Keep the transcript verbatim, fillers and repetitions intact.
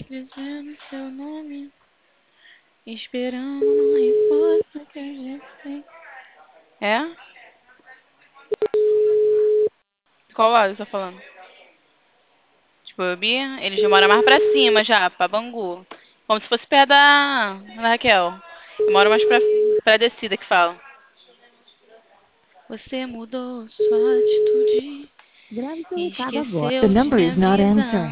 dizendo seu nome, esperando uma resposta que a gente tem. É? Qual lado você tá falando? Tipo, eu vi, eles moram mais pra cima já, pra Bangu. Como se fosse perto da, da Raquel. Eu moro mais pra, pra descida que fala. Você mudou sua atitude Grave seu e recado agora. esqueceu The de number me is not avisar. answering.